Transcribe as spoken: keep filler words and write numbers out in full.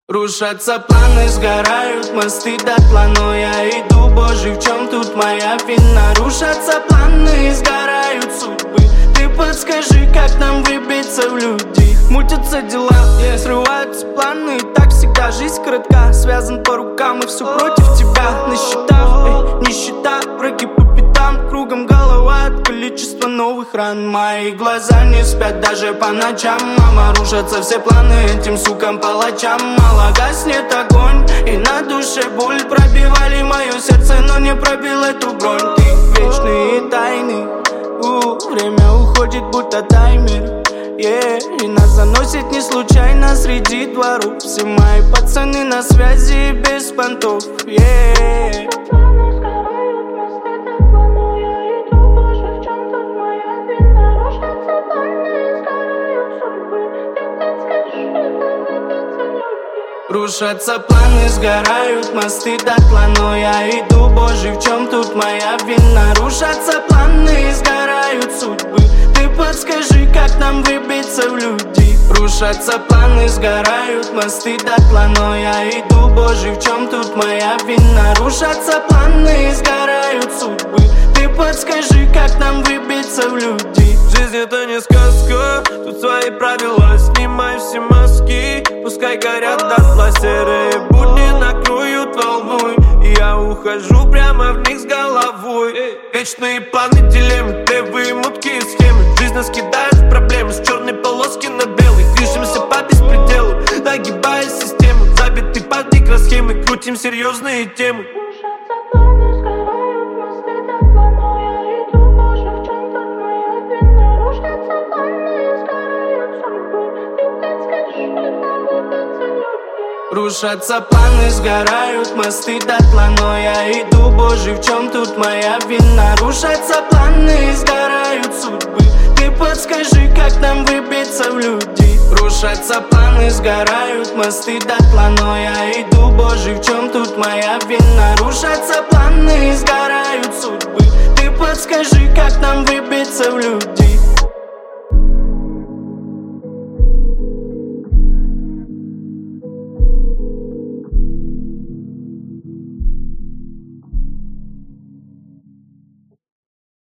Рушатся планы, сгорают мосты дотла, но я иду, боже, в чем тут моя вина? Рушатся планы, сгорают судьбы. Ты подскажи, как нам выбиться в люди? Мутятся дела, yeah. Срываются планы, так всегда жизнь коротка. Связан по рукам и все против тебя. На счетах, эй, нищета, враги по пятам. Кругом голова от количества новых ран. Мои глаза не спят даже по ночам. Мама, рушатся все планы этим сукам палачам. Мало гаснет огонь и на душе боль. Пробивали мое сердце, но не пробил эту бронь. Ты вечный и тайный, у, время уходит будто таймер. Yeah. И нас заносит не случайно среди дворов. Все мои пацаны на связи без понтов. Yeah. Рушатся планы, сгорают мосты дотла, но я иду, боже, в чем тут моя вина? Рушатся планы, сгорают судьбы. Ты подскажи, как нам выбиться в люди? Рушатся планы, сгорают мосты дотла, но я иду, боже, в чем тут моя вина? Рушатся планы, сгорают судьбы. Ты подскажи, как нам выбиться в люди? Жизнь это не сказка, тут свои правила. Снимай все маски, пускай горят дотла. Серые будни накроют волной, и я ухожу прямо в них с головой. Вечные планы, дилеммы, левые муткие схемы. Жизнь нас кидает в проблемы с черной полоски на белый. Движемся по беспределу, нагибая систему. Забитый под микросхемы, крутим серьезные темы. Рушатся планы, сгорают мосты дотла, но я иду, боже, в чем тут моя вина? Рушатся планы, сгорают судьбы. Ты подскажи, как нам выбиться в люди? Рушатся планы, сгорают мосты дотла, но я иду, боже, в чем тут моя вина? Рушатся планы, сгорают судьбы. Ты подскажи, как нам выбиться в люди?